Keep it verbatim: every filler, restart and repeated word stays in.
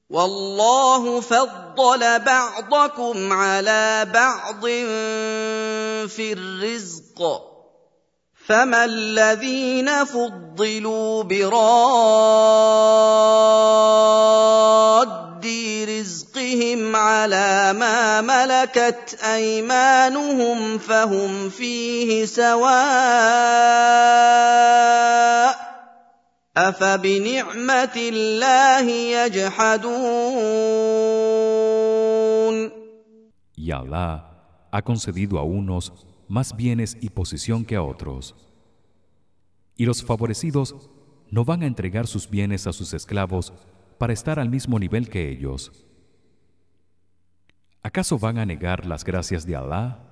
والله فضل بعضكم على بعض في الرزق فما الذين فضلوا براد رزقهم على ما ملكت أيمانهم فهم فيه سواء أفبنعمة الله يجحدون. Y Allah ha concedido a unos más bienes y posición que a otros. Y los favorecidos no van a entregar sus bienes a sus esclavos para estar al mismo nivel que ellos. ¿Acaso van a negar las gracias de Allah?